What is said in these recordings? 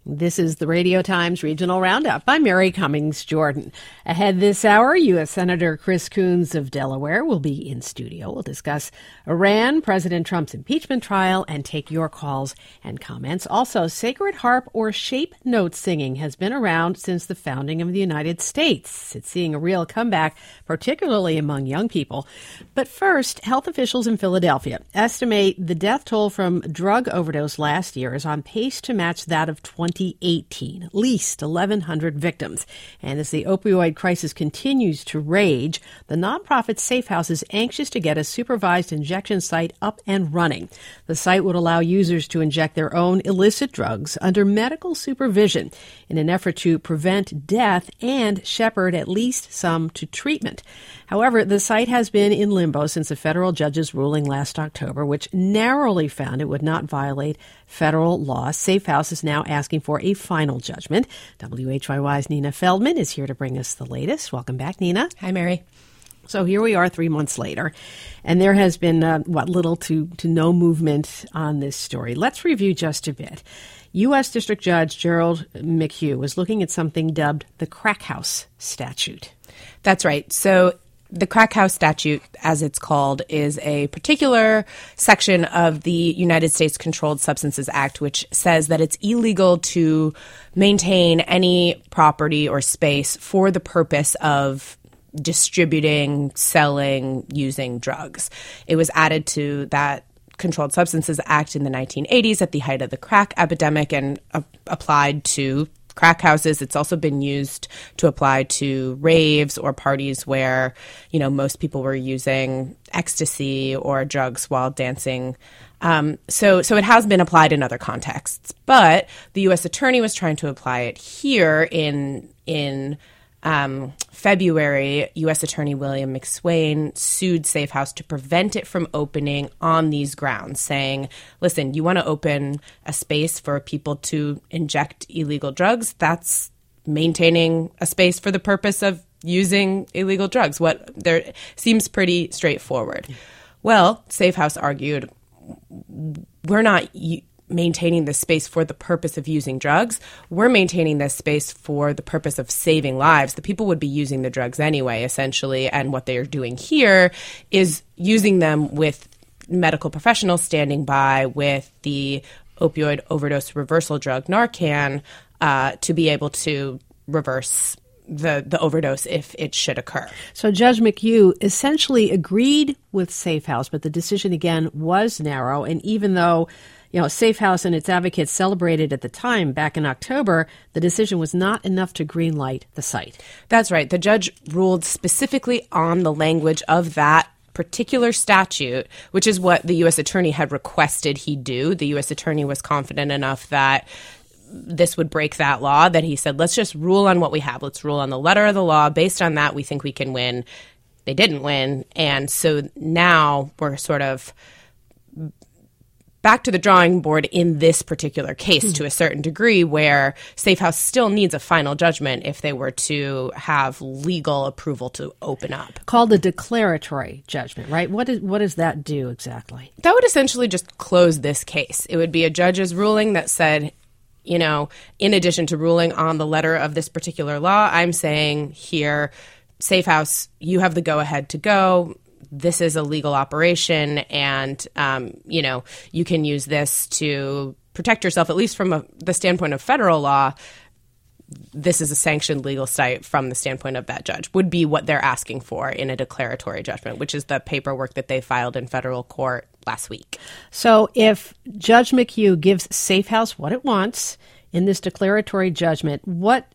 This is the Radio Times Regional Roundup. I'm Mary Cummings Jordan. Ahead this hour, U.S. Senator Chris Coons of Delaware will be in studio. We'll discuss Iran, President Trump's impeachment trial, and take your calls and comments. Also, sacred harp or shape note singing has been around since the founding of the United States. It's seeing a real comeback, particularly among young people. But first, health officials in Philadelphia estimate the death toll from drug overdose last year is on pace to match that of 2018, at least 1,100 victims. And as the opioid crisis continues to rage, the nonprofit Safe House is anxious to get a supervised injection site up and running. The site would allow users to inject their own illicit drugs under medical supervision in an effort to prevent death and shepherd at least some to treatment. However, the site has been in limbo since a federal judge's ruling last October, which narrowly found it would not violate federal law. Safe House is now asking for a final judgment. WHYY's Nina Feldman is here to bring us the latest. Welcome back, Nina. Hi, Mary. So here we are 3 months later, and there has been, little to no movement on this story. Let's review just a bit. U.S. District Judge Gerald McHugh was looking at something dubbed the Crack House Statute. That's right. So the Crack House Statute, as it's called, is a particular section of the United States Controlled Substances Act, which says that it's illegal to maintain any property or space for the purpose of distributing, selling, using drugs. It was added to that Controlled Substances Act in the 1980s at the height of the crack epidemic and applied to crack houses. It's also been used to apply to raves or parties where, most people were using ecstasy or drugs while dancing. So it has been applied in other contexts. But the U.S. Attorney was trying to apply it here in February. U.S. Attorney William McSwain sued Safe House to prevent it from opening on these grounds, saying, listen, you want to open a space for people to inject illegal drugs? That's maintaining a space for the purpose of using illegal drugs. There seems pretty straightforward. Well, Safe House argued, we're not maintaining this space for the purpose of using drugs. We're maintaining this space for the purpose of saving lives. The people would be using the drugs anyway, essentially, and what they are doing here is using them with medical professionals standing by with the opioid overdose reversal drug Narcan to be able to reverse the overdose if it should occur. So Judge McHugh essentially agreed with Safe House, but the decision again was narrow. And even though Safe House and its advocates celebrated at the time back in October, the decision was not enough to greenlight the site. That's right. The judge ruled specifically on the language of that particular statute, which is what the U.S. Attorney had requested he do. The U.S. Attorney was confident enough that this would break that law that he said, let's just rule on what we have. Let's rule on the letter of the law. Based on that, we think we can win. They didn't win. And so now we're sort of back to the drawing board in this particular case to a certain degree, where Safe House still needs a final judgment if they were to have legal approval to open up. Called a declaratory judgment, right? What does that do exactly? That would essentially just close this case. It would be a judge's ruling that said, in addition to ruling on the letter of this particular law, I'm saying here, Safe House, you have the go-ahead to go. This is a legal operation, and, you can use this to protect yourself, at least from the standpoint of federal law. This is a sanctioned legal site from the standpoint of that judge, would be what they're asking for in a declaratory judgment, which is the paperwork that they filed in federal court last week. So if Judge McHugh gives Safe House what it wants in this declaratory judgment,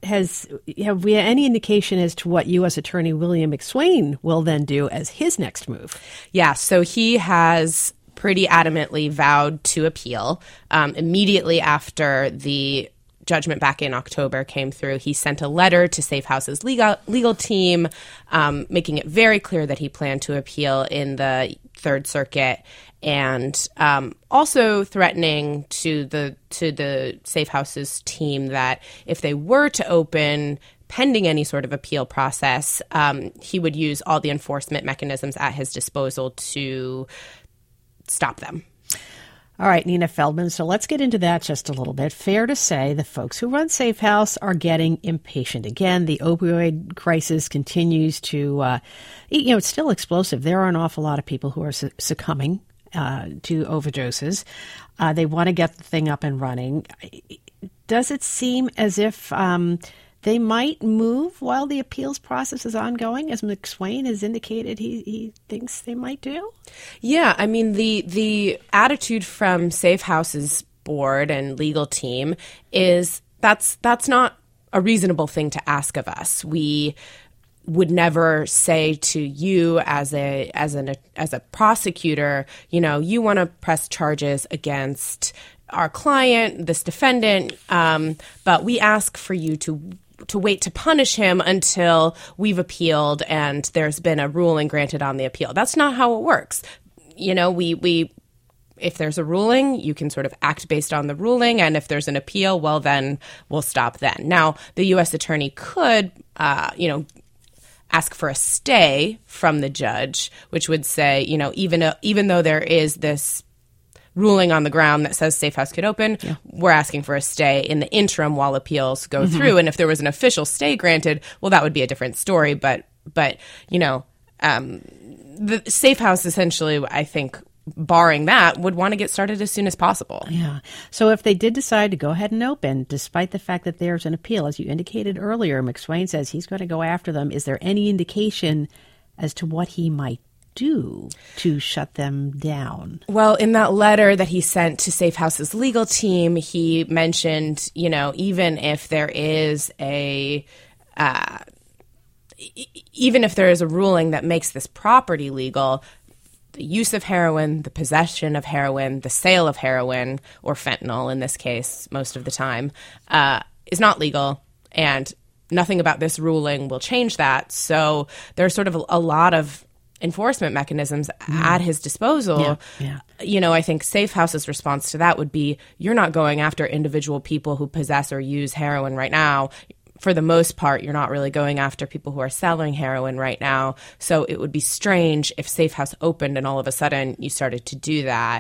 have we any indication as to what U.S. Attorney William McSwain will then do as his next move? Yeah, so he has pretty adamantly vowed to appeal. Immediately after the judgment back in October came through, he sent a letter to Safe House's legal team, making it very clear that he planned to appeal in the Third Circuit, and also threatening to the Safe House's team that if they were to open pending any sort of appeal process, he would use all the enforcement mechanisms at his disposal to stop them. All right, Nina Feldman. So let's get into that just a little bit. Fair to say the folks who run Safe House are getting impatient. Again, the opioid crisis continues to, it's still explosive. There are an awful lot of people who are succumbing to overdoses. They want to get the thing up and running. Does it seem as if they might move while the appeals process is ongoing, as McSwain has indicated he thinks they might do? Yeah, I mean, the attitude from Safe House's board and legal team is that's not a reasonable thing to ask of us. We would never say to you as a prosecutor, you want to press charges against our client, this defendant, but we ask for you to wait to punish him until we've appealed and there's been a ruling granted on the appeal. That's not how it works. We if there's a ruling, you can sort of act based on the ruling, and if there's an appeal, well, then we'll stop then. Now, the U.S. attorney could, ask for a stay from the judge, which would say, even though there is this ruling on the ground that says Safe House could open, we're asking for a stay in the interim while appeals go through. And if there was an official stay granted, well, that would be a different story. But the Safe House essentially, I think, barring that, would want to get started as soon as possible. Yeah. So if they did decide to go ahead and open, despite the fact that there's an appeal, as you indicated earlier, McSwain says he's going to go after them. Is there any indication as to what he might do to shut them down? Well, in that letter that he sent to Safe House's legal team, he mentioned, even if there is even if there is a ruling that makes this property legal, the use of heroin, the possession of heroin, the sale of heroin, or fentanyl in this case, most of the time, is not legal, and nothing about this ruling will change that. So there's sort of a lot of enforcement mechanisms at his disposal. I think Safe House's response to that would be, you're not going after individual people who possess or use heroin right now. For the most part, you're not really going after people who are selling heroin right now. So it would be strange if Safe House opened and all of a sudden you started to do that.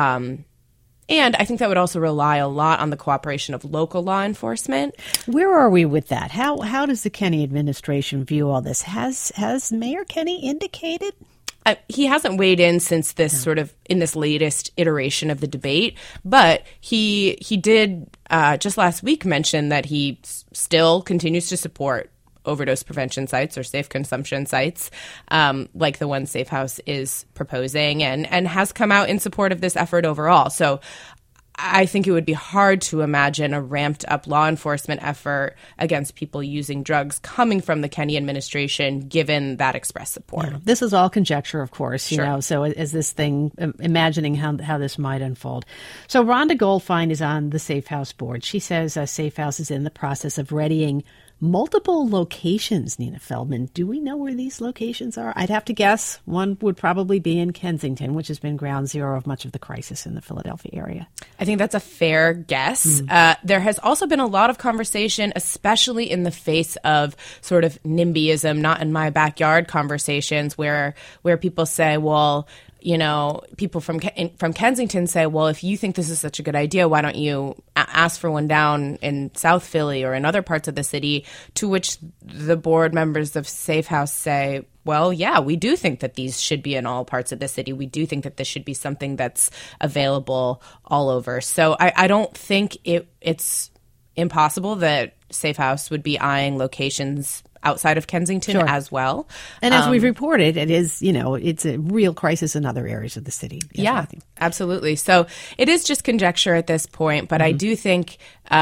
And I think that would also rely a lot on the cooperation of local law enforcement. Where are we with that? How does the Kenney administration view all this? Has Mayor Kenney indicated? He hasn't weighed in since this sort of in this latest iteration of the debate, but he did just last week mention that he still continues to support overdose prevention sites or safe consumption sites, like the one Safe House is proposing, and has come out in support of this effort overall. So I think it would be hard to imagine a ramped up law enforcement effort against people using drugs coming from the Kenney administration, given that express support. Yeah. This is all conjecture, of course, so as this thing, imagining how this might unfold. So Rhonda Goldfein is on the Safe House board. She says Safe House is in the process of readying multiple locations, Nina Feldman. Do we know where these locations are? I'd have to guess one would probably be in Kensington, which has been ground zero of much of the crisis in the Philadelphia area. I think that's a fair guess. There has also been a lot of conversation, especially in the face of sort of NIMBYism, not in my backyard conversations, where people say, well, people from Kensington say, well, if you think this is such a good idea, why don't you ask for one down in South Philly or in other parts of the city? To which the board members of Safe House say, well, yeah, we do think that these should be in all parts of the city. We do think that this should be something that's available all over. So I don't think it's impossible that Safe House would be eyeing locations outside of Kensington as well. And as we've reported, it is, it's a real crisis in other areas of the city. Yeah, absolutely. So it is just conjecture at this point, but I do think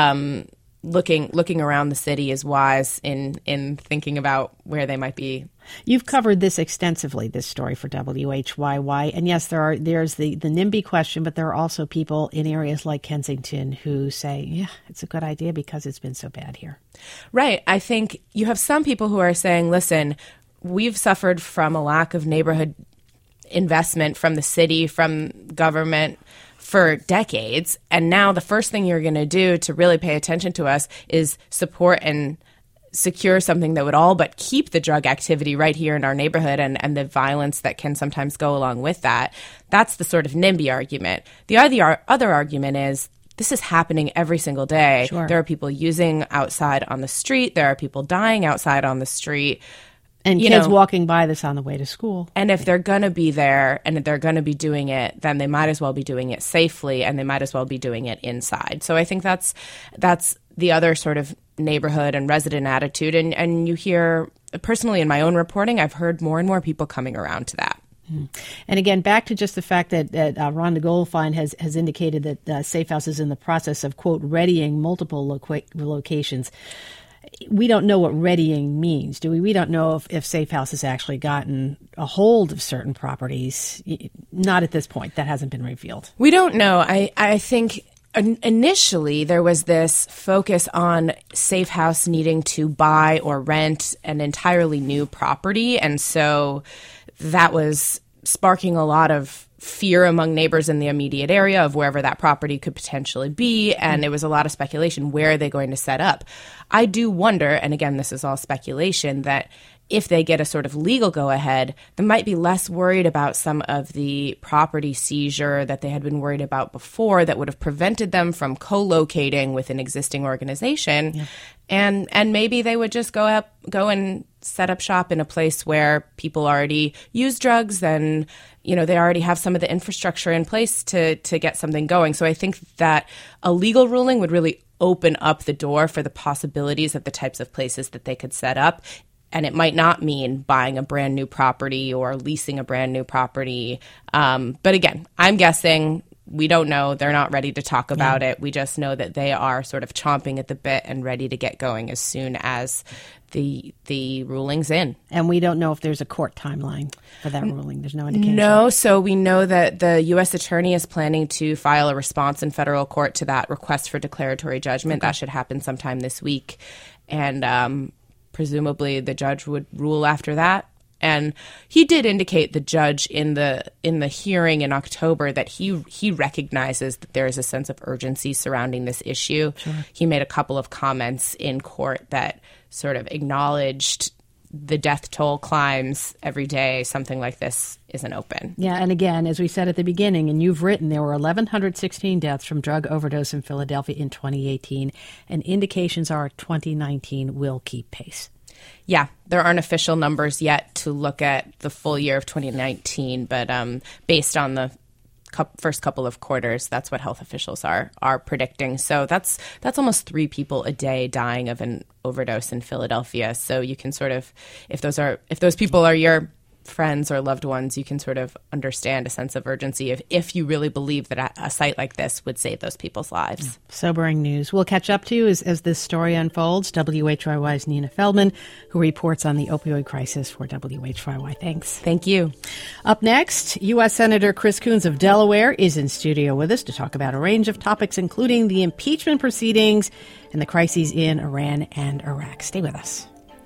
looking around the city is wise in thinking about where they might be. You've covered this extensively, this story for WHYY. And yes, there's the NIMBY question, but there are also people in areas like Kensington who say, yeah, it's a good idea because it's been so bad here. Right. I think you have some people who are saying, listen, we've suffered from a lack of neighborhood investment from the city, from government for decades. And now the first thing you're going to do to really pay attention to us is support and secure something that would all but keep the drug activity right here in our neighborhood and the violence that can sometimes go along with that. That's the sort of NIMBY argument. The other argument is this is happening every single day. Sure. There are people using outside on the street. There are people dying outside on the street. And kids walking by this on the way to school. And if they're going to be there and they're going to be doing it, then they might as well be doing it safely, and they might as well be doing it inside. So I think that's the other sort of neighborhood and resident attitude. And you hear, personally in my own reporting, I've heard more and more people coming around to that. And again, back to just the fact that Rhonda Goldfein has indicated that Safe House is in the process of, quote, readying multiple locations. We don't know what readying means, do we? We don't know if Safe House has actually gotten a hold of certain properties. Not at this point. That hasn't been revealed. We don't know. I think initially there was this focus on Safe House needing to buy or rent an entirely new property. And so that was sparking a lot of fear among neighbors in the immediate area of wherever that property could potentially be. And it was a lot of speculation. Where are they going to set up? I do wonder, and again, this is all speculation, that if they get a sort of legal go-ahead, they might be less worried about some of the property seizure that they had been worried about before that would have prevented them from co-locating with an existing organization. Yeah. And maybe they would just go and set up shop in a place where people already use drugs, and they already have some of the infrastructure in place to get something going. So I think that a legal ruling would really open up the door for the possibilities of the types of places that they could set up. And it might not mean buying a brand new property or leasing a brand new property. But again, I'm guessing. We don't know. They're not ready to talk about it. We just know that they are sort of chomping at the bit and ready to get going as soon as the ruling's in. And we don't know if there's a court timeline for that ruling. There's no indication. No. So we know that the U.S. Attorney is planning to file a response in federal court to that request for declaratory judgment. Okay. That should happen sometime this week. And presumably the judge would rule after that. And he did indicate, the judge, in the hearing in October, that he recognizes that there is a sense of urgency surrounding this issue. Sure. He made a couple of comments in court that sort of acknowledged the death toll climbs every day. Something like this isn't open. Yeah, and again, as we said at the beginning, and you've written, there were 1,116 deaths from drug overdose in Philadelphia in 2018, and indications are 2019 will keep pace. Yeah, there aren't official numbers yet to look at the full year of 2019, but based on the first couple of quarters, that's what health officials are predicting. So that's almost 3 people a day dying of an overdose in Philadelphia. So you can sort of, if those people are your friends or loved ones, you can sort of understand a sense of urgency if you really believe that a site like this would save those people's lives. Yeah. Sobering news. We'll catch up to you as this story unfolds. WHYY's Nina Feldman, who reports on the opioid crisis for WHYY. Thanks. Thank you. Up next, U.S. Senator Chris Coons of Delaware is in studio with us to talk about a range of topics, including the impeachment proceedings and the crises in Iran and Iraq. Stay with us.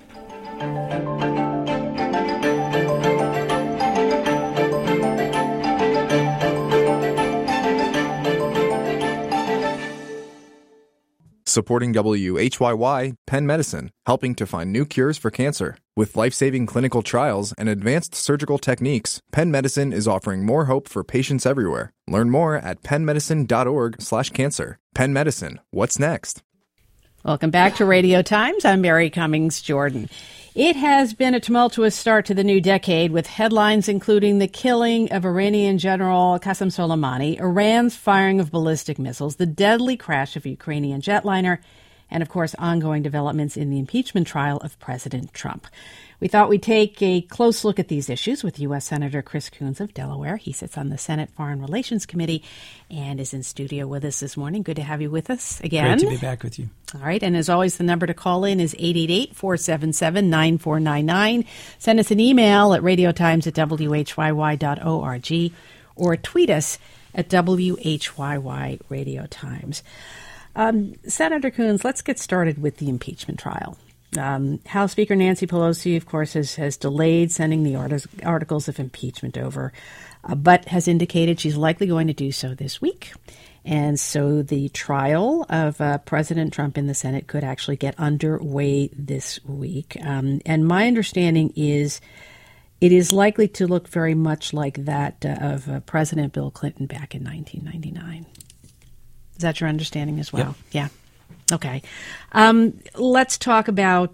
Supporting WHYY, Penn Medicine, helping to find new cures for cancer. With life-saving clinical trials and advanced surgical techniques, Penn Medicine is offering more hope for patients everywhere. Learn more at pennmedicine.org/cancer. Penn Medicine, what's next? Welcome back to Radio Times. I'm Mary Cummings Jordan. It has been a tumultuous start to the new decade, with headlines including the killing of Iranian General Qasem Soleimani, Iran's firing of ballistic missiles, the deadly crash of a Ukrainian jetliner, and, of course, ongoing developments in the impeachment trial of President Trump. We thought we'd take a close look at these issues with U.S. Senator Chris Coons of Delaware. He sits on the Senate Foreign Relations Committee and is in studio with us this morning. Good to have you with us again. Great to be back with you. All right. And as always, the number to call in is 888-477-9499. Send us an email at radiotimes@whyy.org or tweet us at WHYY Radio Times. Senator Coons, let's get started with the impeachment trial. House Speaker Nancy Pelosi, of course, has delayed sending the articles of impeachment over, but has indicated she's likely going to do so this week. And so the trial of President Trump in the Senate could actually get underway this week. And my understanding is it is likely to look very much like that of President Bill Clinton back in 1999. Is that your understanding as well? Yep. Yeah. Okay. Let's talk about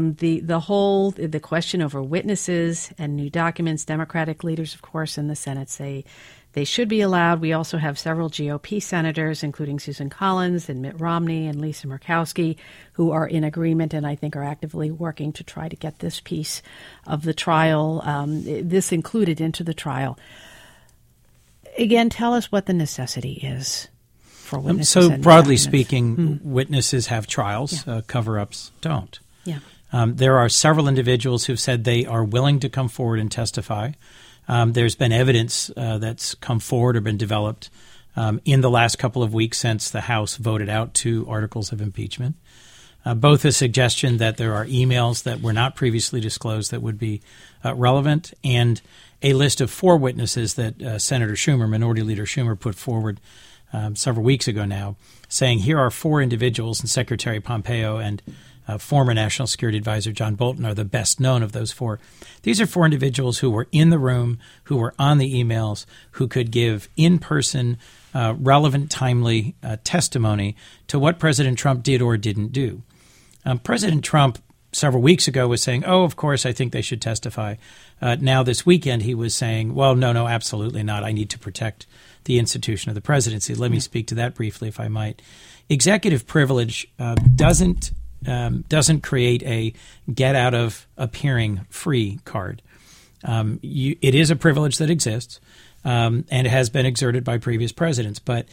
the question over witnesses and new documents. Democratic leaders, of course, in the Senate say they should be allowed. We also have several GOP senators, including Susan Collins and Mitt Romney and Lisa Murkowski, who are in agreement and I think are actively working to try to get this piece of the trial, this included into the trial. Again, tell us what the necessity is for witnesses. So broadly speaking, witnesses have trials, cover-ups don't. Yeah. There are several individuals who've said they are willing to come forward and testify. There's been evidence that's come forward or been developed in the last couple of weeks since the House voted out 2 articles of impeachment. Both a suggestion that there are emails that were not previously disclosed that would be relevant, and a list of 4 witnesses that Senator Schumer, Minority Leader Schumer, put forward several weeks ago now, saying here are 4 individuals, and Secretary Pompeo and former National Security Advisor John Bolton are the best known of those 4. These are 4 individuals who were in the room, who were on the emails, who could give in-person, relevant, timely testimony to what President Trump did or didn't do. President Trump several weeks ago was saying, oh, of course, I think they should testify. Now this weekend he was saying, well, no, absolutely not. I need to protect the institution of the presidency. Let me speak to that briefly, if I might. Executive privilege doesn't create a get out of appearing free card. It is a privilege that exists and has been exerted by previous presidents. But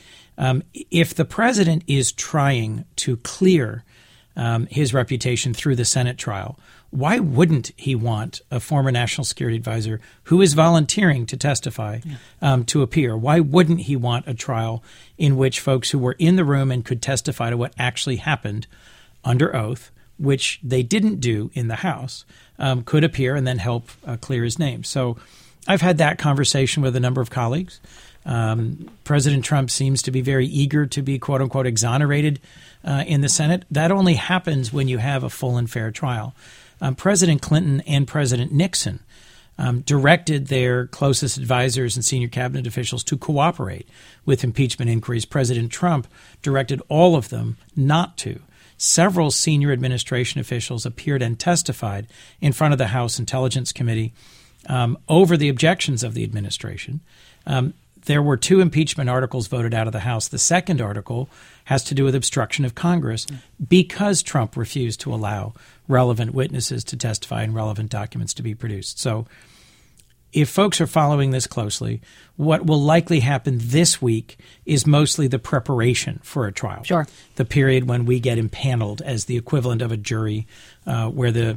if the president is trying to clear his reputation through the Senate trial, why wouldn't he want a former National Security Advisor who is volunteering to testify to appear? Why wouldn't he want a trial in which folks who were in the room and could testify to what actually happened under oath, which they didn't do in the House, could appear and then help clear his name? So I've had that conversation with a number of colleagues. President Trump seems to be very eager to be, quote unquote, exonerated in the Senate. That only happens when you have a full and fair trial. President Clinton and President Nixon directed their closest advisors and senior cabinet officials to cooperate with impeachment inquiries. President Trump directed all of them not to. Several senior administration officials appeared and testified in front of the House Intelligence Committee over the objections of the administration. There were 2 impeachment articles voted out of the House. The second article has to do with obstruction of Congress because Trump refused to allow relevant witnesses to testify and relevant documents to be produced. So if folks are following this closely, what will likely happen this week is mostly the preparation for a trial. Sure. The period when we get impaneled as the equivalent of a jury, where the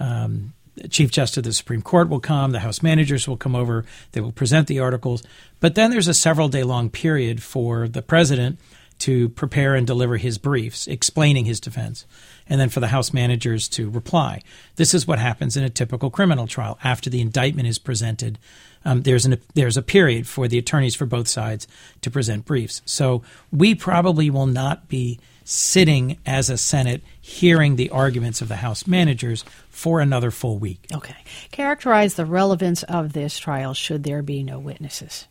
Chief Justice of the Supreme Court will come, the House managers will come over, they will present the articles. But then there's a several-day-long period for the president to prepare and deliver his briefs, explaining his defense, and then for the House managers to reply. This is what happens in a typical criminal trial. After the indictment is presented, there's a period for the attorneys for both sides to present briefs. So we probably will not be sitting as a Senate hearing the arguments of the House managers for another full week. Okay. Characterize the relevance of this trial should there be no witnesses.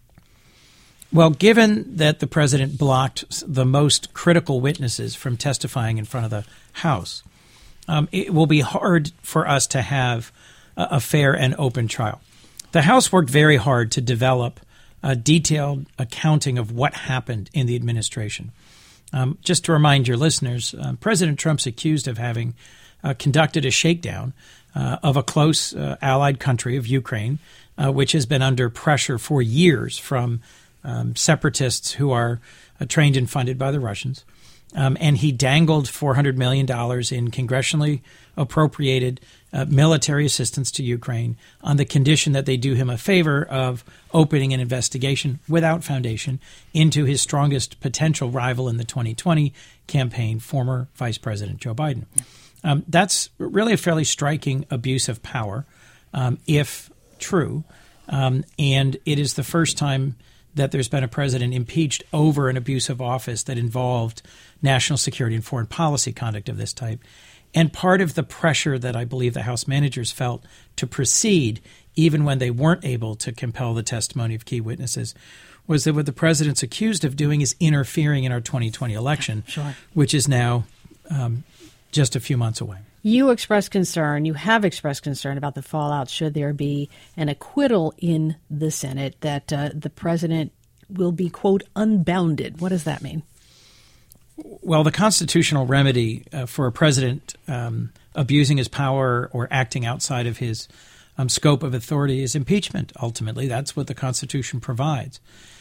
Well, given that the president blocked the most critical witnesses from testifying in front of the House, it will be hard for us to have a fair and open trial. The House worked very hard to develop a detailed accounting of what happened in the administration. Just to remind your listeners, President Trump's accused of having conducted a shakedown of a close allied country of Ukraine, which has been under pressure for years from separatists who are trained and funded by the Russians. And he dangled $400 million in congressionally appropriated military assistance to Ukraine on the condition that they do him a favor of opening an investigation without foundation into his strongest potential rival in the 2020 campaign, former Vice President Joe Biden. That's really a fairly striking abuse of power, if true. And it is the first time that there's been a president impeached over an abuse of office that involved national security and foreign policy conduct of this type. And part of the pressure that I believe the House managers felt to proceed, even when they weren't able to compel the testimony of key witnesses, was that what the president's accused of doing is interfering in our 2020 election, which is now just a few months away. You have expressed concern about the fallout should there be an acquittal in the Senate, that the president will be, quote, unbounded. What does that mean? Well, the constitutional remedy for a president abusing his power or acting outside of his scope of authority is impeachment, ultimately. That's what the Constitution provides.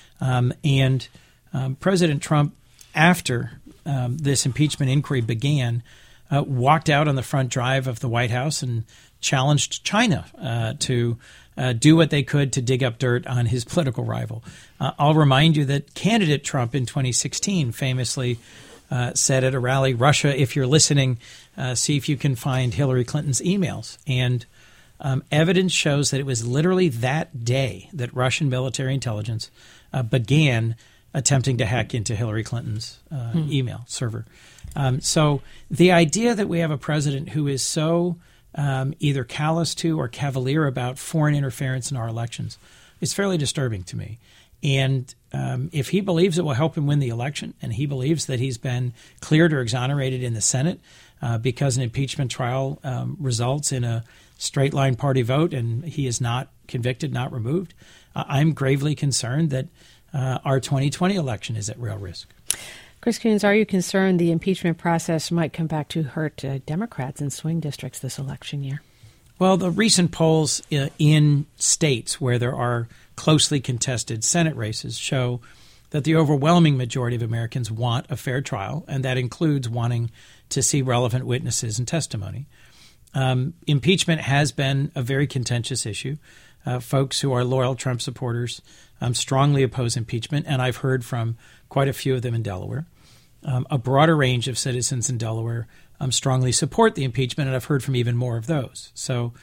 And President Trump, after this impeachment inquiry began, walked out on the front drive of the White House and challenged China to do what they could to dig up dirt on his political rival. I'll remind you that candidate Trump in 2016 famously said at a rally, "Russia, if you're listening, see if you can find Hillary Clinton's emails." And evidence shows that it was literally that day that Russian military intelligence began attempting to hack into Hillary Clinton's email server. So the idea that we have a president who is so either callous to or cavalier about foreign interference in our elections is fairly disturbing to me. And if he believes it will help him win the election, and he believes that he's been cleared or exonerated in the Senate because an impeachment trial results in a straight-line party vote and he is not convicted, not removed, I'm gravely concerned that our 2020 election is at real risk. Chris Coons, are you concerned the impeachment process might come back to hurt Democrats in swing districts this election year? Well, the recent polls in states where there are closely contested Senate races show that the overwhelming majority of Americans want a fair trial, and that includes wanting to see relevant witnesses and testimony. Impeachment has been a very contentious issue. Folks who are loyal Trump supporters strongly oppose impeachment, and I've heard from quite a few of them in Delaware. A broader range of citizens in Delaware strongly support the impeachment, and I've heard from even more of those. So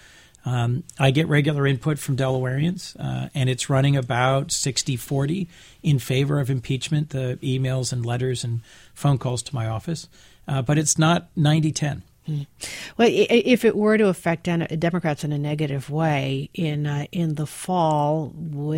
I get regular input from Delawareans, and it's running about 60-40 in favor of impeachment, the emails and letters and phone calls to my office. But it's not 90-10. Well, if it were to affect Democrats in a negative way in the fall,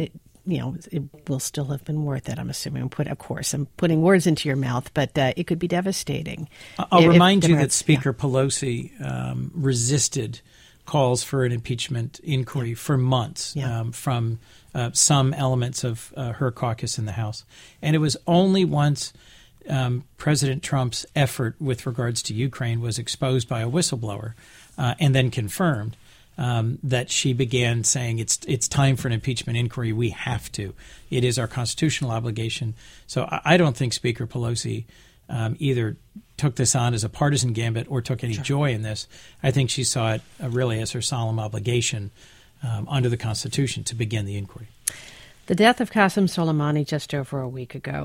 it will still have been worth it, I'm assuming. Of course, I'm putting words into your mouth, but it could be devastating. I'll remind you that Speaker Pelosi resisted calls for an impeachment inquiry for months from some elements of her caucus in the House. And it was only once President Trump's effort with regards to Ukraine was exposed by a whistleblower and then confirmed that she began saying it's time for an impeachment inquiry. We have to. It is our constitutional obligation. So I don't think Speaker Pelosi either took this on as a partisan gambit or took any joy in this. I think she saw it really as her solemn obligation under the Constitution to begin the inquiry. The death of Qasem Soleimani just over a week ago.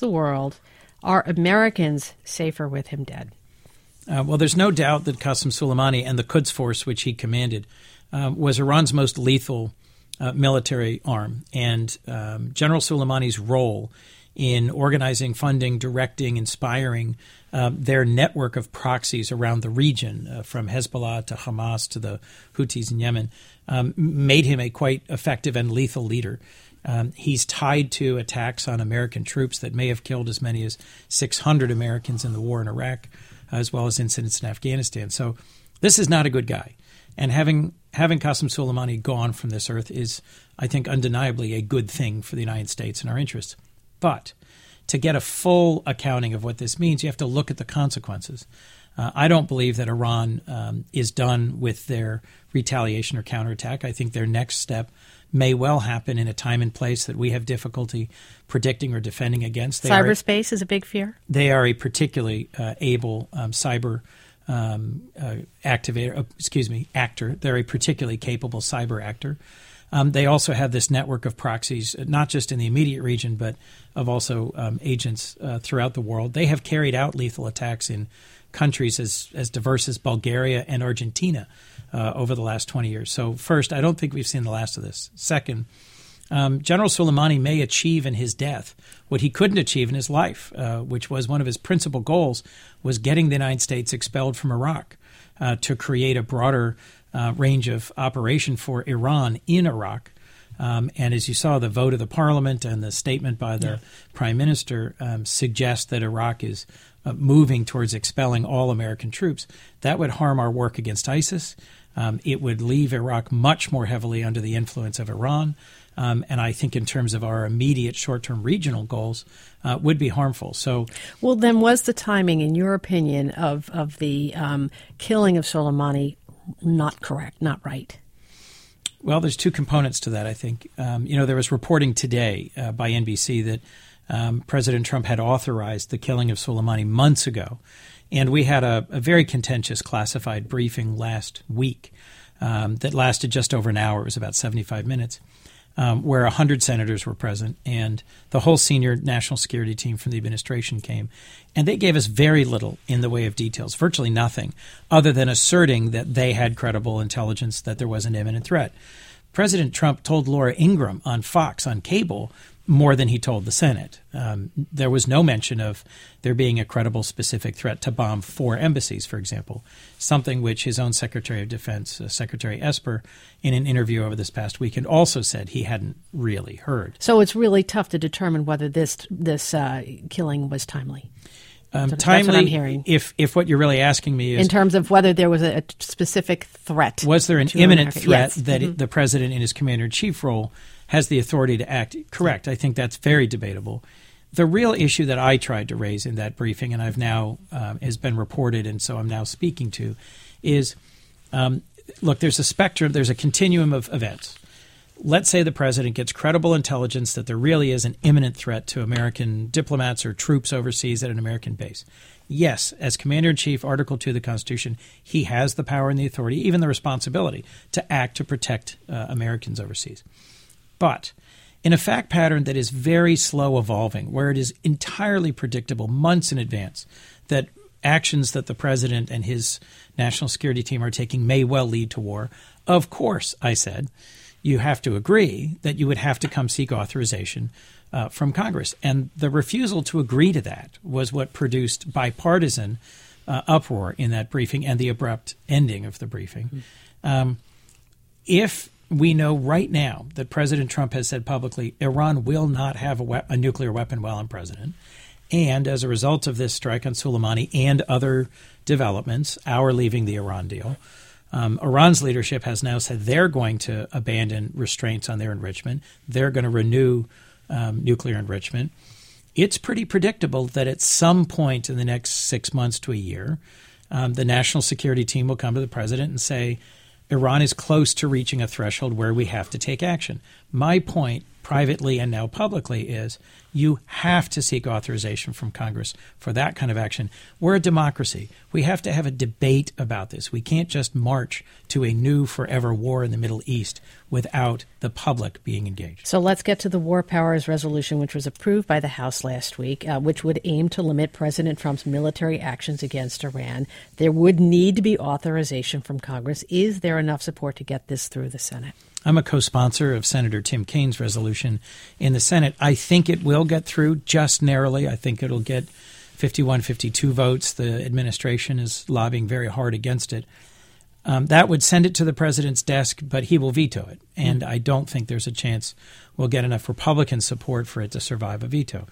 Are Americans safer with him dead? Well, there's no doubt that Qasem Soleimani and the Quds Force, which he commanded, was Iran's most lethal military arm. And General Soleimani's role in organizing, funding, directing, inspiring their network of proxies around the region, from Hezbollah to Hamas to the Houthis in Yemen, made him a quite effective and lethal leader. He's tied to attacks on American troops that may have killed as many as 600 Americans in the war in Iraq, as well as incidents in Afghanistan. So this is not a good guy. And having Qasem Soleimani gone from this earth is, I think, undeniably a good thing for the United States and our interests. But to get a full accounting of what this means, you have to look at the consequences. I don't believe that Iran is done with their retaliation or counterattack. I think their next step may well happen in a time and place that we have difficulty predicting or defending against. Cyberspace is a big fear. They are a particularly able cyber actor. They're a particularly capable cyber actor. They also have this network of proxies, not just in the immediate region, but of also agents throughout the world. They have carried out lethal attacks in countries as diverse as Bulgaria and Argentina over the last 20 years. So first, I don't think we've seen the last of this. Second, General Soleimani may achieve in his death what he couldn't achieve in his life, which was one of his principal goals, was getting the United States expelled from Iraq to create a broader range of operation for Iran in Iraq. And as you saw, the vote of the parliament and the statement by the prime minister suggest that Iraq is moving towards expelling all American troops. That would harm our work against ISIS. It would leave Iraq much more heavily under the influence of Iran. And I think in terms of our immediate short-term regional goals, would be harmful. So, well, then was the timing, in your opinion, of the killing of Soleimani not correct, not right? Well, there's two components to that, I think. There was reporting today by NBC that President Trump had authorized the killing of Soleimani months ago. And we had a very contentious classified briefing last week that lasted just over an hour. It was about 75 minutes, where 100 senators were present, and the whole senior national security team from the administration came. And they gave us very little in the way of details, virtually nothing, other than asserting that they had credible intelligence that there was an imminent threat. President Trump told Laura Ingraham on Fox, on cable, more than he told the Senate. There was no mention of there being a credible specific threat to bomb 4 embassies, for example, something which his own Secretary of Defense, Secretary Esper, in an interview over this past weekend also said he hadn't really heard. So it's really tough to determine whether this killing was timely. Timely, that's what I'm hearing. If what you're really asking me is in terms of whether there was a specific threat. Was there an imminent America? threat Yes. that the president in his commander-in-chief role has the authority to act? Correct. I think that's very debatable. The real issue that I tried to raise in that briefing, and I've now has been reported, and so I'm now speaking to, is, look, there's a spectrum, there's a continuum of events. Let's say the president gets credible intelligence that there really is an imminent threat to American diplomats or troops overseas at an American base. Yes, as Commander-in-Chief, Article 2 of the Constitution, he has the power and the authority, even the responsibility, to act to protect Americans overseas. But in a fact pattern that is very slow evolving, where it is entirely predictable months in advance that actions that the president and his national security team are taking may well lead to war, of course, I said, you have to agree that you would have to come seek authorization from Congress. And the refusal to agree to that was what produced bipartisan uproar in that briefing and the abrupt ending of the briefing. If we know right now that President Trump has said publicly Iran will not have a nuclear weapon while I'm president, and as a result of this strike on Soleimani and other developments, our leaving the Iran deal, Iran's leadership has now said they're going to abandon restraints on their enrichment. They're going to renew nuclear enrichment. It's pretty predictable that at some point in the next 6 months to a year, the national security team will come to the president and say, Iran is close to reaching a threshold where we have to take action. My point, privately and now publicly, is you have to seek authorization from Congress for that kind of action. We're a democracy. We have to have a debate about this. We can't just march to a new forever war in the Middle East without the public being engaged. So let's get to the War Powers Resolution, which was approved by the House last week, which would aim to limit President Trump's military actions against Iran. There would need to be authorization from Congress. Is there enough support to get this through the Senate? I'm a co-sponsor of Senator Tim Kaine's resolution in the Senate. I think it will get through just narrowly. I think it'll get 51, 52 votes. The administration is lobbying very hard against it. That would send it to the president's desk, but he will veto it. And I don't think there's a chance we'll get enough Republican support for it to survive a veto.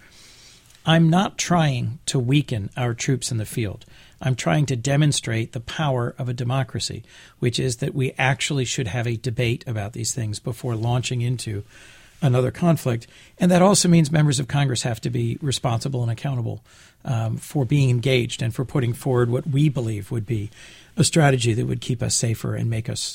I'm not trying to weaken our troops in the field. I'm trying to demonstrate the power of a democracy, which is that we actually should have a debate about these things before launching into another conflict. And that also means members of Congress have to be responsible and accountable for being engaged and for putting forward what we believe would be a strategy that would keep us safer and make us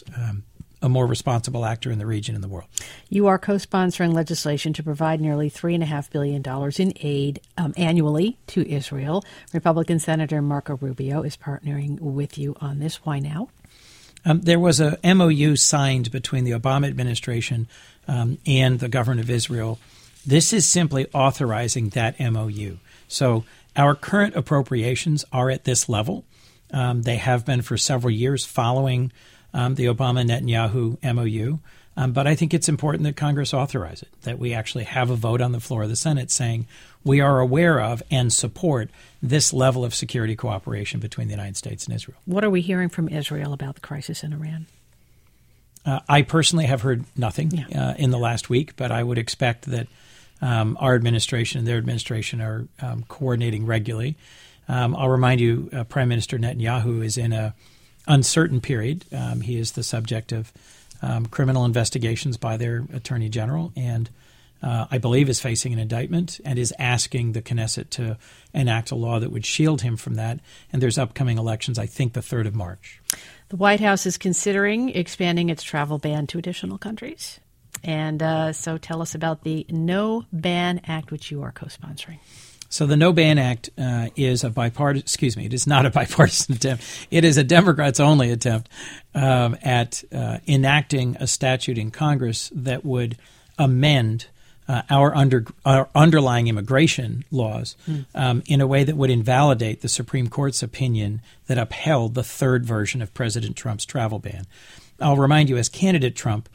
a more responsible actor in the region and the world. You are co-sponsoring legislation to provide nearly $3.5 billion in aid annually to Israel. Republican Senator Marco Rubio is partnering with you on this. Why now? There was a MOU signed between the Obama administration and the government of Israel. This is simply authorizing that MOU. So our current appropriations are at this level. They have been for several years following the Obama-Netanyahu MOU. But I think it's important that Congress authorize it, that we actually have a vote on the floor of the Senate saying we are aware of and support this level of security cooperation between the United States and Israel. What are we hearing from Israel about the crisis in Iran? I personally have heard nothing in the last week, but I would expect that our administration and their administration are coordinating regularly. I'll remind you, Prime Minister Netanyahu is in an uncertain period. He is the subject of criminal investigations by their attorney general, and I believe is facing an indictment and is asking the Knesset to enact a law that would shield him from that. And there's upcoming elections, I think, the 3rd of March. The White House is considering expanding its travel ban to additional countries. And so tell us about the No Ban Act, which you are co-sponsoring. So the No Ban Act is a bipartisan, it is not a bipartisan attempt. It is a Democrats-only attempt at enacting a statute in Congress that would amend our underlying immigration laws in a way that would invalidate the Supreme Court's opinion that upheld the 3rd version of President Trump's travel ban. I'll remind you, as candidate Trump,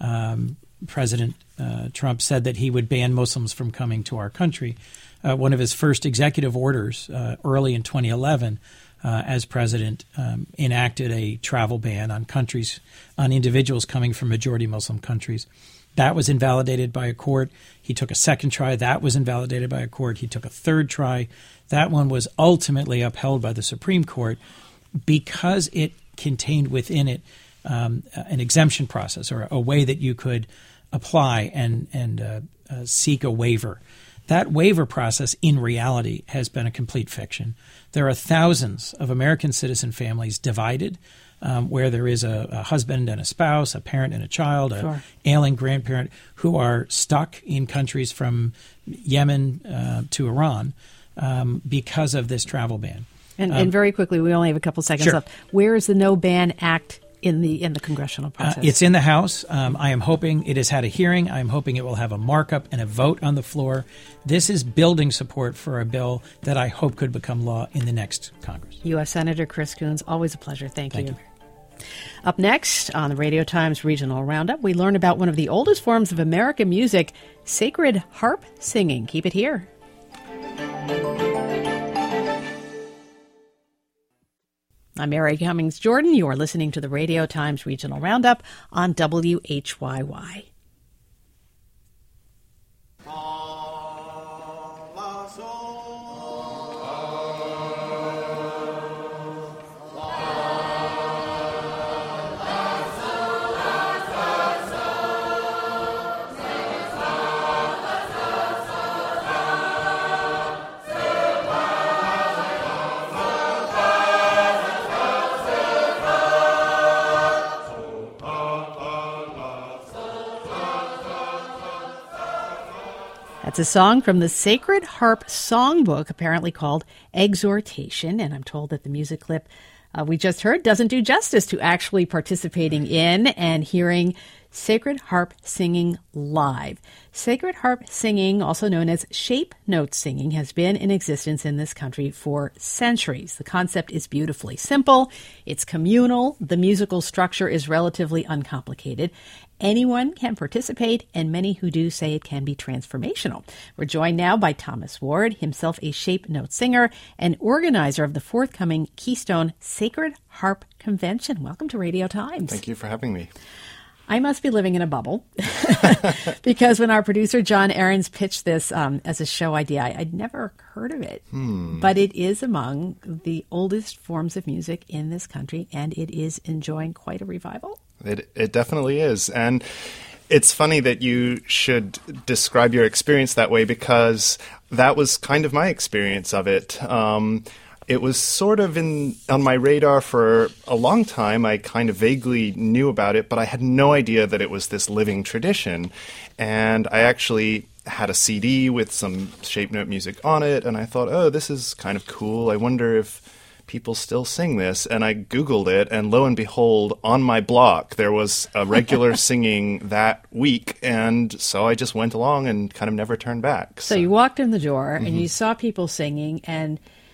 President Trump said that he would ban Muslims from coming to our country. One of his first executive orders early in 2011 as president enacted a travel ban on individuals coming from majority Muslim countries. That was invalidated by a court. He took a second try. That was invalidated by a court. He took a third try. That one was ultimately upheld by the Supreme Court because it contained within it an exemption process, or a way that you could apply and seek a waiver. That waiver process, in reality, has been a complete fiction. There are thousands of American citizen families divided, where there is a husband and a spouse, a parent and a child, an ailing grandparent, who are stuck in countries from Yemen to Iran because of this travel ban. And very quickly, we only have a couple seconds left. Where is the No Ban Act in the congressional process? It's in the House. I am hoping it has had a hearing. I'm hoping it will have a markup and a vote on the floor. This is building support for a bill that I hope could become law in the next Congress. U.S. Senator Chris Coons, always a pleasure. Thank you. Up next on the Radio Times Regional Roundup, we learn about one of the oldest forms of American music, sacred harp singing. Keep it here. I'm Mary Cummings Jordan. You are listening to the Radio Times Regional Roundup on WHYY. It's a song from the Sacred Harp Songbook, apparently called Exhortation, and I'm told that the music clip we just heard doesn't do justice to actually participating in and hearing sacred harp singing live. Sacred harp singing, also known as shape note singing, has been in existence in this country for centuries. The concept is beautifully simple. It's communal. The musical structure is relatively uncomplicated. Anyone can participate, and many who do say it can be transformational. We're joined now by Thomas Ward, himself a shape note singer and organizer of the forthcoming Keystone Sacred Harp Convention. Welcome to Radio Times. Thank you for having me. I must be living in a bubble because when our producer John Ahrens pitched this as a show idea, I'd never heard of it. But it is among the oldest forms of music in this country, and it is enjoying quite a revival. It definitely is. And it's funny that you should describe your experience that way, because that was kind of my experience of it. It was sort of on my radar for a long time. I kind of vaguely knew about it, but I had no idea that it was this living tradition. And I actually had a CD with some shape note music on it, and I thought, oh, this is kind of cool. I wonder if people still sing this. And I Googled it, and lo and behold, on my block, there was a regular singing that week. And so I just went along and kind of never turned back. So you walked in the door and you saw people singing, and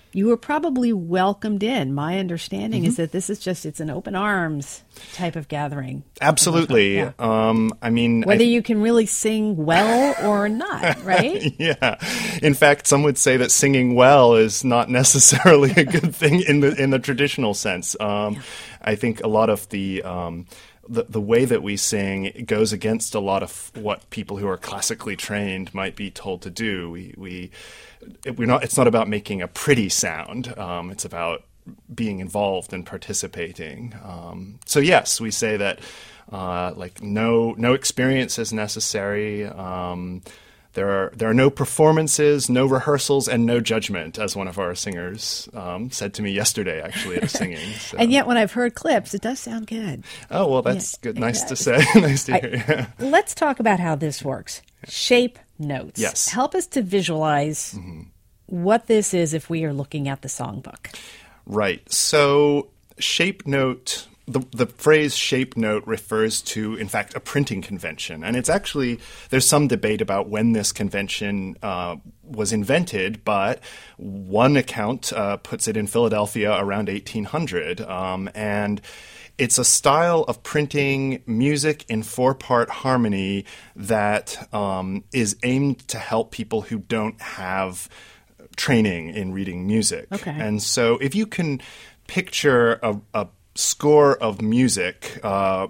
you were probably welcomed in. My understanding is that this is it's an open arms type of gathering. Absolutely. Yeah. I mean, whether you can really sing well or not, right? Yeah. In fact, some would say that singing well is not necessarily a good thing in the traditional sense. I think a lot of the way that we sing goes against a lot of what people who are classically trained might be told to do. It's not about making a pretty sound. It's about being involved and participating. So yes, we say that no experience is necessary. There are no performances, no rehearsals, and no judgment, as one of our singers said to me yesterday, actually, at a singing. So. And yet, when I've heard clips, it does sound good. Oh, well, that's good. Nice to say. Nice to hear. Let's talk about how this works. Shape notes. Yes. Help us to visualize what this is if we are looking at the songbook. Right. So, shape note... The phrase shape note refers to, in fact, a printing convention. And it's actually, there's some debate about when this convention was invented, but one account puts it in Philadelphia around 1800. And it's a style of printing music in 4-part harmony that is aimed to help people who don't have training in reading music. Okay. And so if you can picture a score of music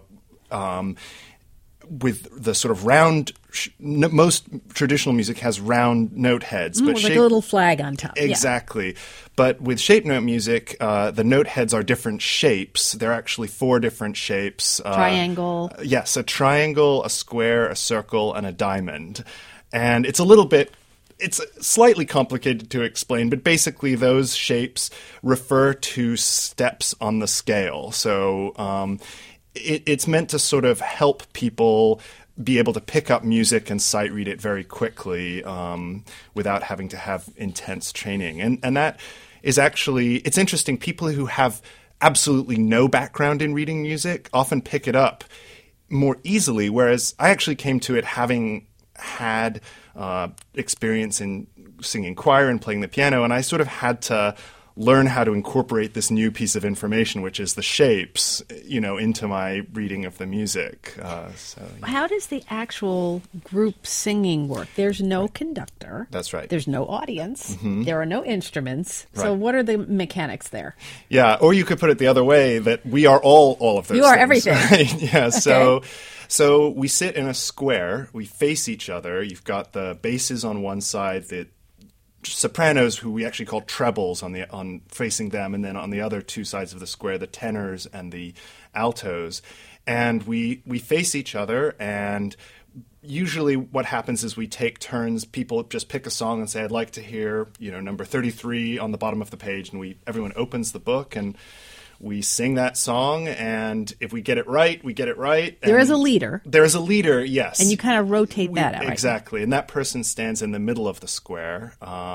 with the sort of round. Most traditional music has round note heads, but like a little flag on top. Exactly. Yeah. But with shape note music, the note heads are different shapes. They're actually 4 different shapes. Triangle. Yes, a triangle, a square, a circle, and a diamond. And it's slightly complicated to explain, but basically those shapes refer to steps on the scale. So it's meant to sort of help people be able to pick up music and sight read it very quickly without having to have intense training. And that is actually, it's interesting, people who have absolutely no background in reading music often pick it up more easily, whereas I actually came to it having had experience in singing choir and playing the piano, and I sort of had to learn how to incorporate this new piece of information, which is the shapes, into my reading of the music. How does the actual group singing work? There's no conductor. That's right. There's no audience. Mm-hmm. There are no instruments. Right. So what are the mechanics there? Yeah, or you could put it the other way, that we are all of those You are things, everything. Right? Yeah, Okay. So we sit in a square, we face each other. You've got the basses on one side, the sopranos, who we actually call trebles, on facing them, and then on the other 2 sides of the square, the tenors and the altos. And we face each other, and usually what happens is we take turns. People just pick a song and say, I'd like to hear, number 33 on the bottom of the page, and everyone opens the book and we sing that song, and if we get it right, we get it right. There is a leader. There is a leader, yes. And you kind of rotate that out, right? Exactly. And that person stands in the middle of the square.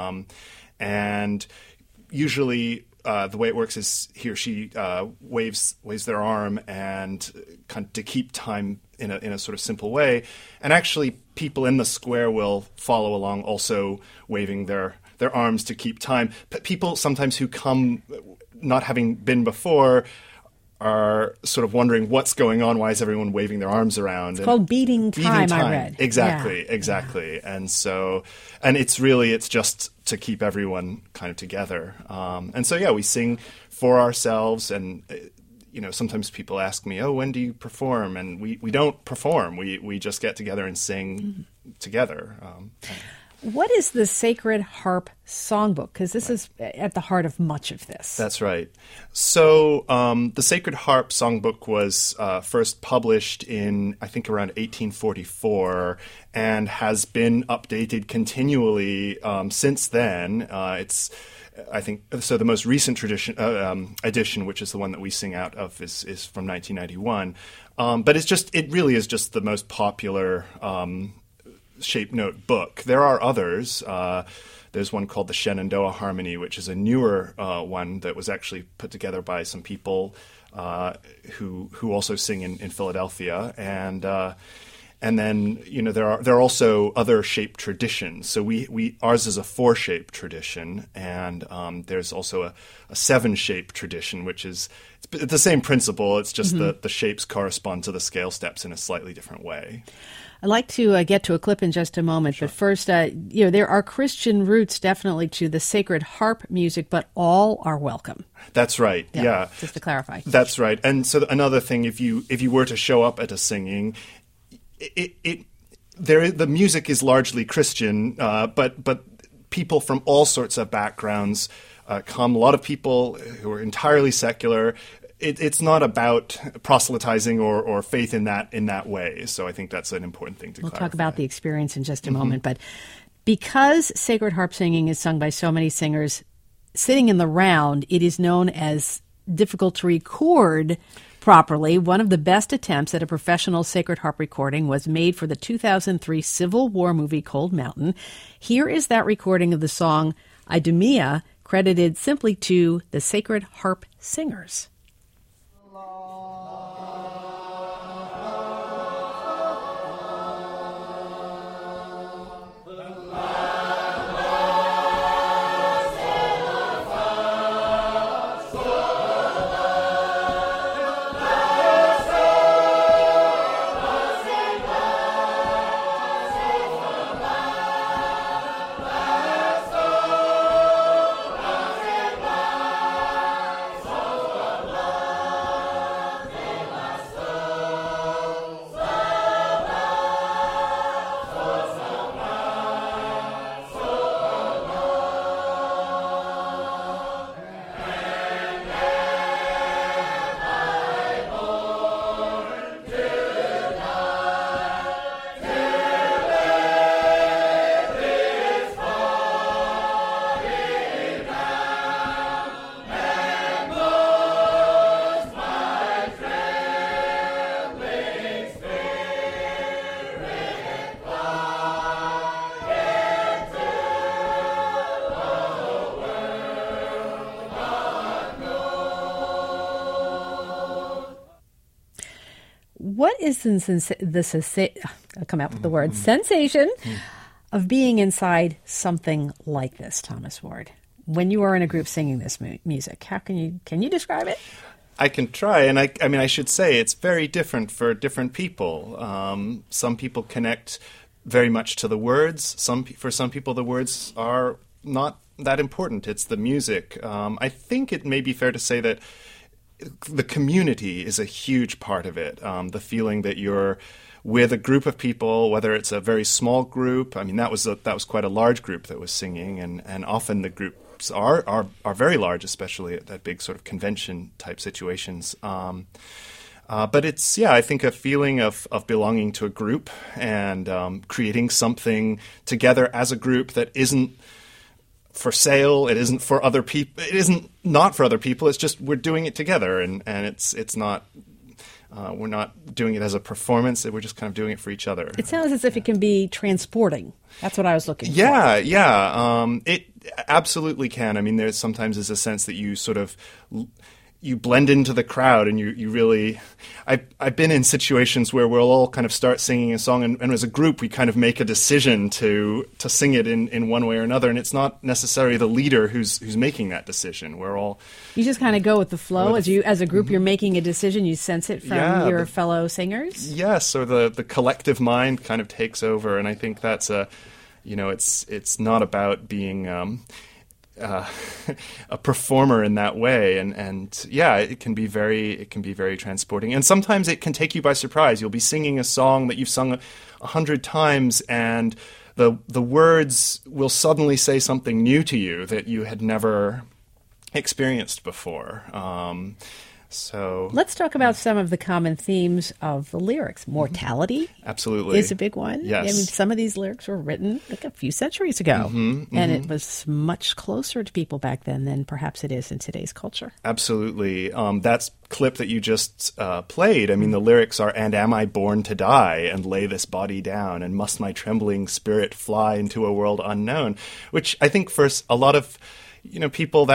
And usually the way it works is he or she waves their arm and kind of to keep time in a sort of simple way. And actually people in the square will follow along also waving their arms to keep time. People sometimes who come not having been before are sort of wondering what's going on. Why is everyone waving their arms around? It's called beating time, I read. Exactly. And so, and it's just to keep everyone kind of together. And so, yeah, we sing for ourselves, and sometimes people ask me, oh, when do you perform? And we don't perform. We just get together and sing together. What is the Sacred Harp Songbook? Because this is at the heart of much of this. That's right. So the Sacred Harp Songbook was first published in, I think, around 1844 and has been updated continually since then. It's, I think, so the most recent edition, which is the one that we sing out of, is from 1991. But it really is just the most popular shape note book. There are others. There's one called the Shenandoah Harmony, which is a newer one that was actually put together by some people who also sing in Philadelphia. And then, there are also other shape traditions. So ours is a 4-shape tradition, and there's also a 7-shape tradition, which is it's the same principle. It's just the shapes correspond to the scale steps in a slightly different way. I'd like to get to a clip in just a moment, But first, there are Christian roots definitely to the sacred harp music, but all are welcome. That's right. Yeah. Just to clarify. That's right. And so another thing, if you were to show up at a singing, the music is largely Christian, but people from all sorts of backgrounds come. A lot of people who are entirely secular. It's not about proselytizing or faith in that way. So I think that's an important thing to clarify. We'll talk about the experience in just a moment. But because sacred harp singing is sung by so many singers sitting in the round, it is known as difficult to record properly. One of the best attempts at a professional sacred harp recording was made for the 2003 Civil War movie Cold Mountain. Here is that recording of the song Idumea, credited simply to the Sacred Harp Singers. What is I'll come out with the word sensation of being inside something like this, Thomas Ward? When you are in a group singing this music, can you describe it? I can try, and I should say it's very different for different people. Some people connect very much to the words. For some people, the words are not that important. It's the music. I think it may be fair to say that the community is a huge part of it. The feeling that you're with a group of people, whether it's a very small group. I mean, that was quite a large group that was singing, and often the groups are very large, especially at big sort of convention type situations. But it's, I think a feeling of belonging to a group and creating something together as a group that isn't for sale. It isn't for other people. It isn't not for other people. It's just we're doing it together, and it's not. We're not doing it as a performance. We're just kind of doing it for each other. It sounds as if it can be transporting. That's what I was looking for. Yeah. It absolutely can. I mean, there's sometimes a sense that you sort of you blend into the crowd, and you really. I've been in situations where we'll all kind of start singing a song, and as a group we kind of make a decision to sing it in one way or another, and it's not necessarily the leader who's making that decision. We're all you just kind of go with the flow as a group. You're making a decision. You sense it from your fellow singers. Yes, or the collective mind kind of takes over, and I think that's it's not about being. A performer in that way, and it can be very transporting, and sometimes it can take you by surprise. You'll be singing a song that you've sung 100 times, and the words will suddenly say something new to you that you had never experienced before. So let's talk about some of the common themes of the lyrics. Mortality, absolutely, is a big one. Yes. I mean, some of these lyrics were written like a few centuries ago, and it was much closer to people back then than perhaps it is in today's culture. Absolutely. That clip that you just played, I mean, the lyrics are, "And am I born to die, and lay this body down, and must my trembling spirit fly into a world unknown," which I think for a lot of people that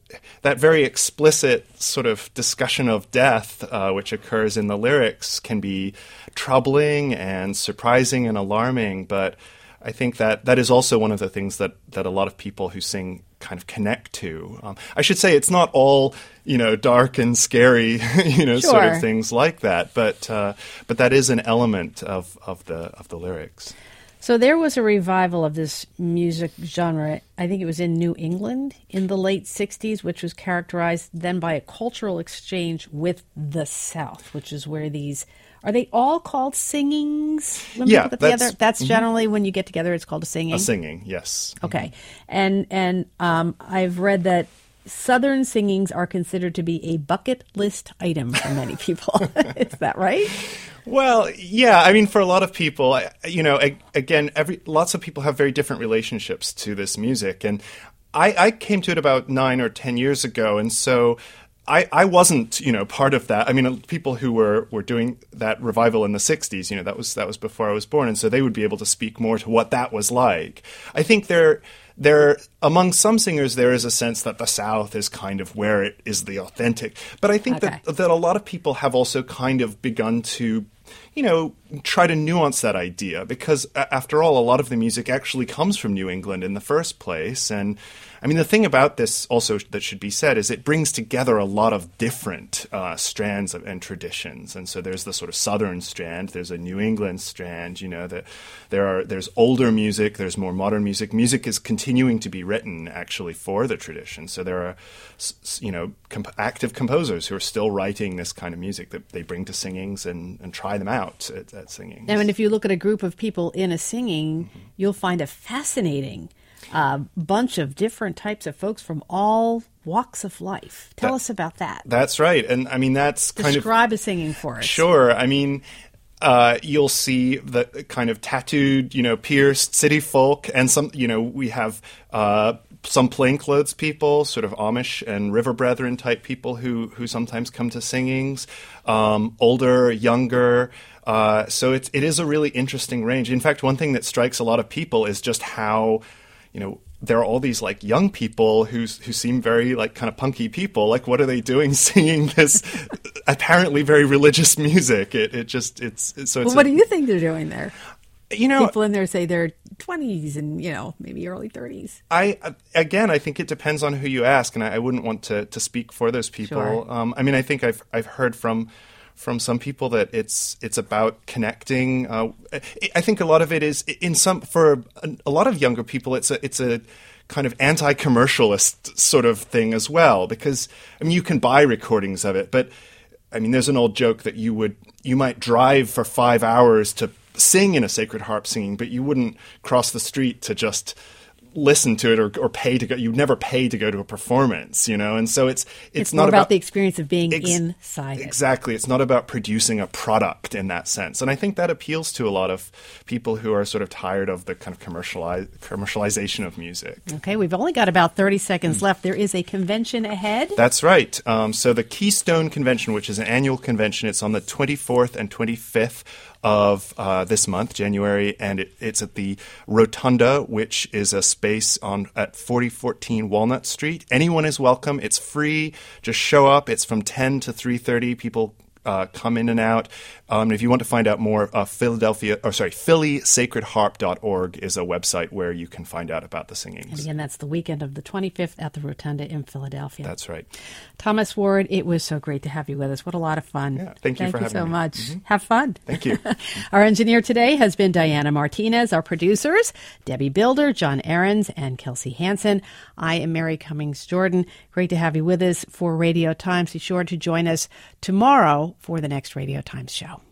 that very explicit sort of discussion of death, which occurs in the lyrics, can be troubling and surprising and alarming. But I think that is also one of the things that a lot of people who sing kind of connect to. I should say it's not all, dark and scary, Sure. sort of things like that. But that is an element of the lyrics. So there was a revival of this music genre, I think it was in New England in the late 60s, which was characterized then by a cultural exchange with the South, which is where these... Are they all called singings when Yeah, people get together? That's generally when you get together, it's called a singing? A singing, yes. Okay. And I've read that Southern singings are considered to be a bucket list item for many people. Is that right? Well, yeah. I mean, for a lot of people, again, lots of people have very different relationships to this music. And I came to it about 9 or 10 years ago. And so I wasn't, part of that. I mean, people who were doing that revival in the 60s, that was before I was born. And so they would be able to speak more to what that was like. I think there among some singers, there is a sense that the South is kind of where it is the authentic. But I think that a lot of people have also kind of begun to, try to nuance that idea, because after all, a lot of the music actually comes from New England in the first place. And I mean, the thing about this also that should be said is it brings together a lot of different strands and traditions. And so there's the sort of Southern strand, there's a New England strand, there's older music, there's more modern music. Music is continuing to be written actually for the tradition. So there are, active composers who are still writing this kind of music that they bring to singings and try them out at singings. Now, and if you look at a group of people in a singing, you'll find a fascinating bunch of different types of folks from all walks of life. Tell us about that. That's right. And I mean, that's kind of... Describe a singing for us. Sure. I mean... you'll see the kind of tattooed, pierced city folk, and some, we have some plainclothes people, sort of Amish and River Brethren type people who sometimes come to singings, older, younger. So it is a really interesting range. In fact, one thing that strikes a lot of people is just how, there are all these like young people who seem very like kind of punky people. Like, what are they doing singing this apparently very religious music? What do you think they're doing there? People in there say they're 20s and maybe early 30s. I think it depends on who you ask, and I wouldn't want to speak for those people. Sure. I think I've heard from some people that it's about connecting. I think a lot of it is for a lot of younger people. It's a kind of anti-commercialist sort of thing as well, because you can buy recordings of it, but there's an old joke that you might drive for 5 hours to sing in a Sacred Harp singing, but you wouldn't cross the street to just listen to it or pay to go. You'd never pay to go to a performance, and so it's not not about the experience of being inside it. Exactly. It's not about producing a product in that sense. And I think that appeals to a lot of people who are sort of tired of the kind of commercialization of music. Okay, we've only got about 30 seconds left. There is a convention ahead. That's right. So the Keystone Convention, which is an annual convention, it's on the 24th and 25th of this month, January, and it's at the Rotunda, which is a space at 4014 Walnut Street. Anyone is welcome. It's free. Just show up. It's from 10 to 3:30. People come in and out. If you want to find out more, PhillySacredHarp.org is a website where you can find out about the singings. And again, that's the weekend of the 25th at the Rotunda in Philadelphia. That's right. Thomas Ward, it was so great to have you with us. What a lot of fun. Yeah, thank you for having me. so much. Mm-hmm. Have fun. Thank you. Our engineer today has been Diana Martinez. Our producers, Debbie Builder, John Ahrens, and Kelsey Hansen. I am Mary Cummings Jordan. Great to have you with us for Radio Times. Be sure to join us tomorrow for the next Radio Times show.